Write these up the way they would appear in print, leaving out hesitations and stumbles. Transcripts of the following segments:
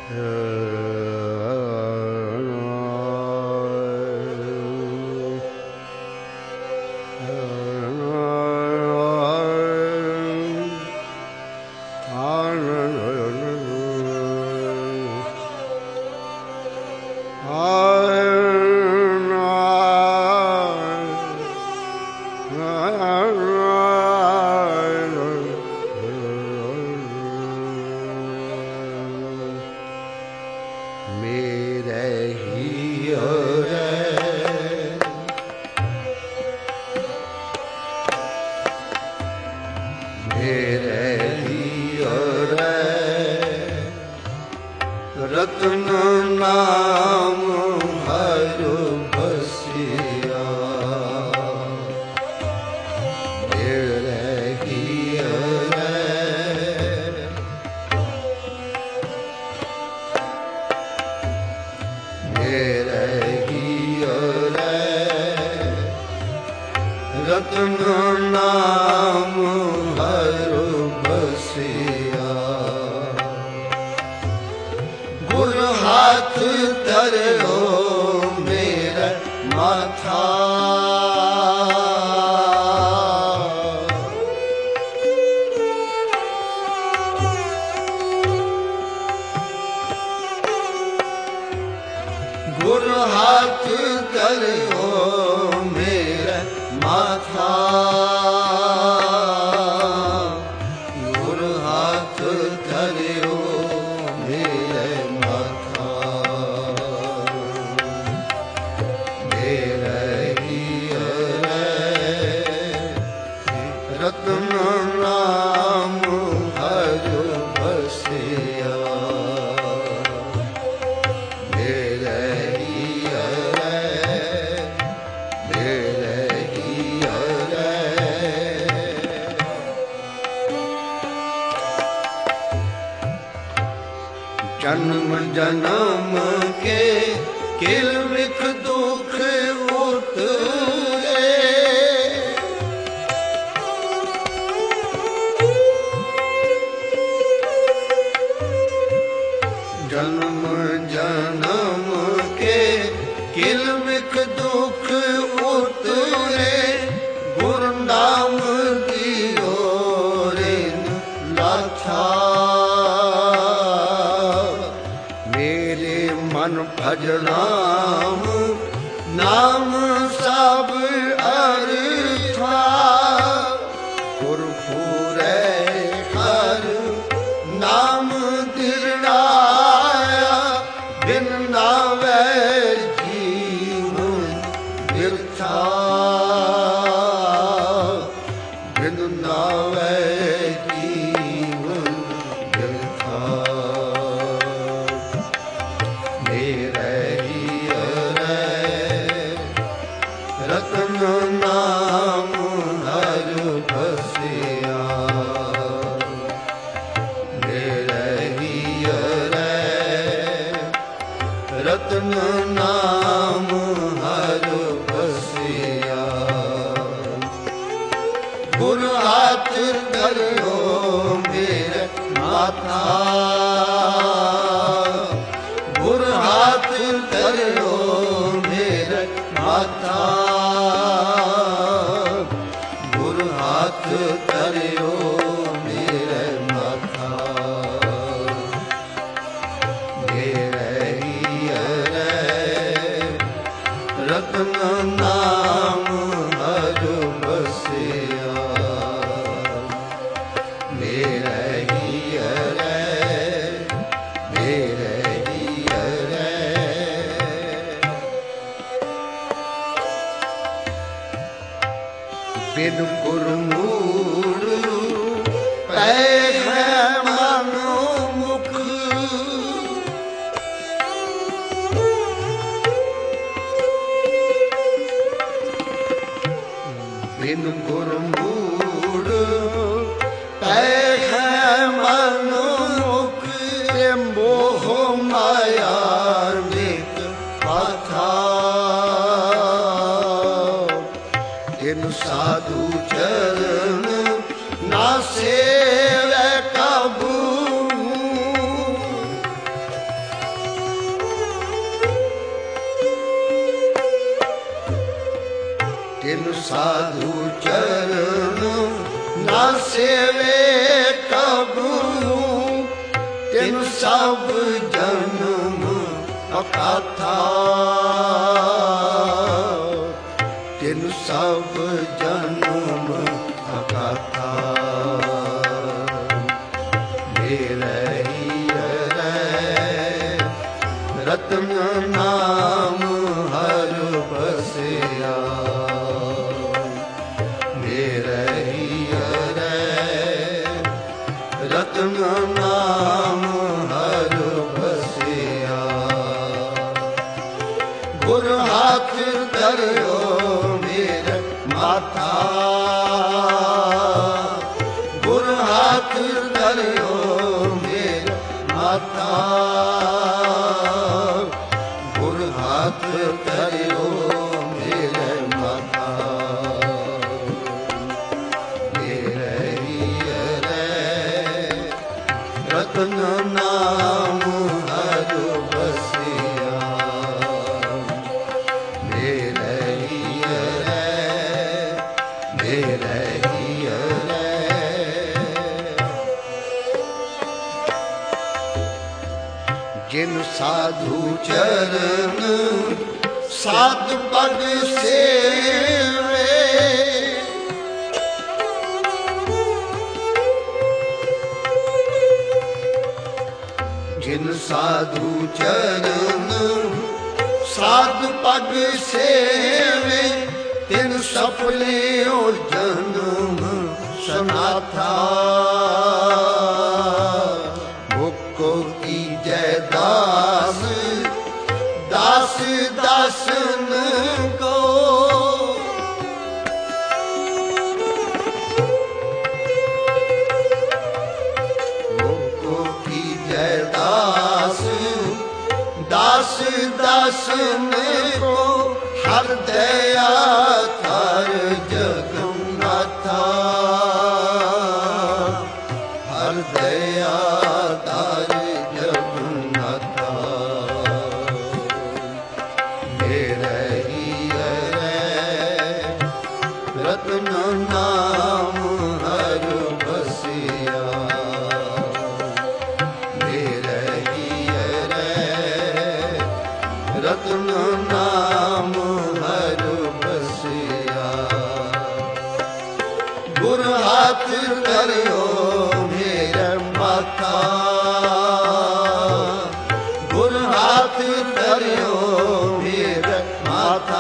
ਰਤਨ ਨਾਮ ਹਰ ਬਸਿਆ ਮੇਰੇ ਹੀਰੇ ਮੇਰੇ ਹੀਰੇ ਰਤਨ ਨਾਮ ਹਰ ਬਸਿਆ ਗੁਰ ਹੱਥ ਧਰਿਓ ਮੇਰਾ ਮਾਥਾ ਗੁਰ ਹੱਥ ਧਰਿਓ ਮੇਰਾ ਮਾਥਾ ਗੁਰ ਹੱਥ ਧਰਿਓ ਮੇਰੇ ਮਾਥਾ ਮੇਰੇ ਹੀਰੇ ਰਤਨ ਨਾਮ ਹਰ ਬਸਿਆ ਮੇਰੇ ਹੀਰੇ ਮੇਰੇ ਹੀਰੇ ਜਨਮ ਜਨਮ ਕੇ ਕਿਲ ਵਿਖ ਦੁਖ ਉਤਰੇ ਜਨਮ ਜਨਮ ਕੇ ਕਿਲ ਵਿਖ ਦੁਖ ਉਤਰੇ ਗੁਰ ਨਾਮ ਦਿਓ ਰਿਨ ਲਾਥਾ ਮੇਰੇ ਮਨ ਭਜਨਾਮ ਨਾਮ ਸਭ ਅਰਥਾ ਗੁਰ ਪੂਰੇ ਹਰ ਨਾਮ ਦਿਰੜਾਇਆ ਬਿਨ ਨਾਵੇ ਜੀਵਨ ਬਿਰਥਾ ਬਿਨ ਨਾਵੇ ਜੀਵਨ ਬਿਰਥਾ ਮੇਰੇ ਹੀਰੇ ਰਤਨ ਨਾਮ ਹਰ ਬਸਿਆ ਮੇਰੇ ਹੀਰੇ ਰਤਨ ਨਾਮ ਹਰ ਬਸਿਆ ਗੁਰ ਹੱਥ ਧਰਿਓ ਮੇਰੇ ਮਾਥਾ ਗੁਰ ਹੱਥ ਧਰਿਓ ਮੇਰੇ ਮਾਥਾ ਗੁਰ ਹੱਥ ਧਰਿਓ ਮੇਰੇ ਮਾਥਾ ਮੇਰੇ ਹੀਰੇ ਰਤਨ ਨਾਮ ਹਰ ਬਸਿਆ ਮੇਰੇ ਹੀਰੇ ਮੇਰੇ ਹੀਰੇ ਬਿਨ ਗੁਰਮੂੜ ਪੈ ਹੈ ਮਨ ਮੁਖ ਬਿਨ ਗੁਰਮੂੜ ਪੈ ਹੈ ਮਨ ਮੁਖ ਤੇ ਮੋਹ ਮਾਇਆ ਨਿਤ ਪਾਥਾ ਤਿਨ ਸਾਧੂ ਚਰਨ ਨਾ ਸੇਵੈ ਕਾਬੂ साधु चरण ना सेवे कबू तिन सब जन्म अकाथा तिन सब जन्म अकाथा मेरे रतन नाम हर बसिया मेरे रतन नाम हर बसिया गुर हाथ धरियो मेरे माथा गुर हाथ धरियो मेरे माथा गुर हाथ धरियो मेरे माथा रतन नाम हर बसिया जिन साधु चरण साध पग सेवे जिन साधु चरण साध पग सेवे तिन सफले जन्म सनाथा मुको की जय दास दास दासन को मुको की जय दास दास दासन को हर दया थार जगन्नाथा हर दया थार जगन्नाथा मेरे रतन नाम हर बसिया मेरे रतन नाम हर बसिया गुर हाथ धरियो मेरे माथा गुर हाथ धरियो मेरे माथा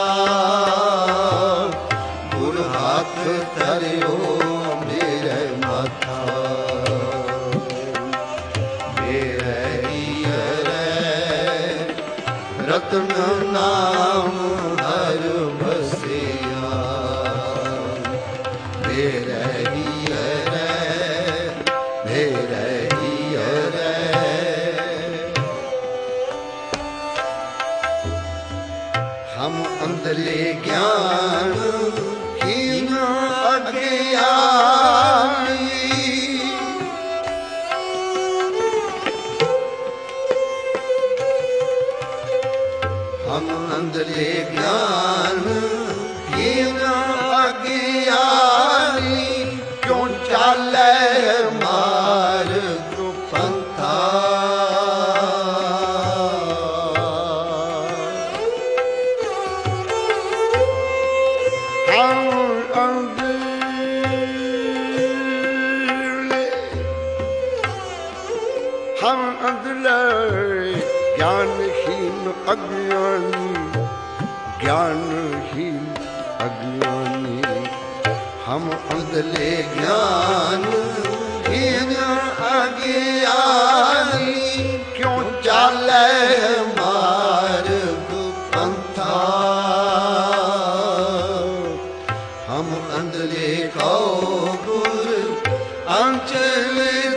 गुर हाथ धरियो मेरे माथा रतन नाम हर बसिया मेरे हम अंधले ज्ञान हीन अज्ञानी हम अंधले ज्ञान हीन अज्ञानी क्यों चाले मार्ग पंथा हम अंधले ज्ञानहीन अज्ञानी ज्ञानहीन अज्ञानी हम अंधले ज्ञानहीन अज्ञानी क्यों चाले मार्ग पंथा हम अंधले को गुर अंचल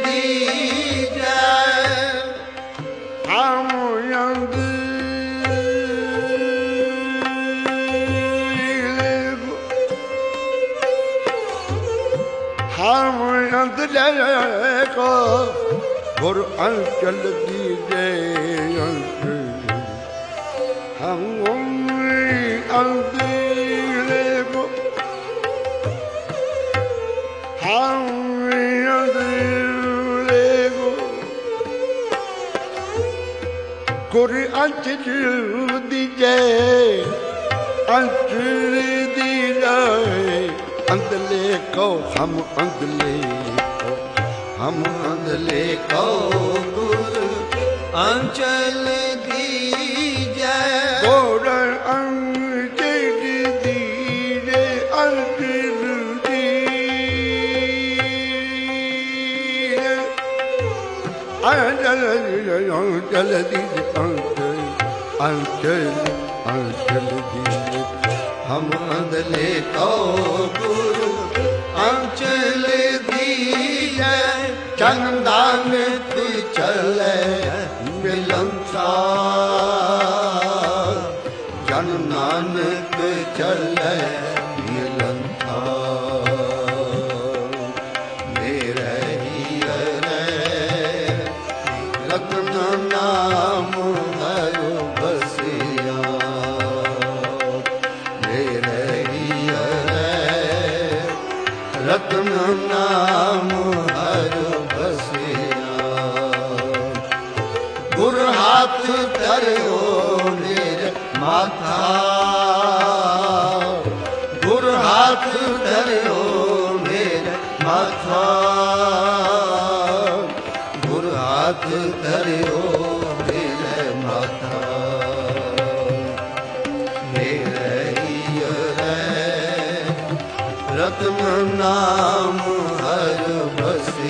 हम अंधले को गुर अंचल दीजे हम अंधले को गुर अंच दी जय अंच दी जाए अंदले को हम अंदले को हम अंदले को गुर अंचल दी जय गुर अंच दी जय अंच दी अंचल दी अंचल दी हम अंदले को गुरु अंचल दी जय चंदन तू चले मिलनसार जन नानक चले मिलनसार मेरे हियरे रत्न नाम हरो बसिया मेरे हियरे रत्न नाम हरो बसिया गुर हाथ धरो मेरे माथा गुर हाथ धरो मेरे माथा गुर हाथ धरो मेरे माथा मेरे हियरे रत्न नाम हर बस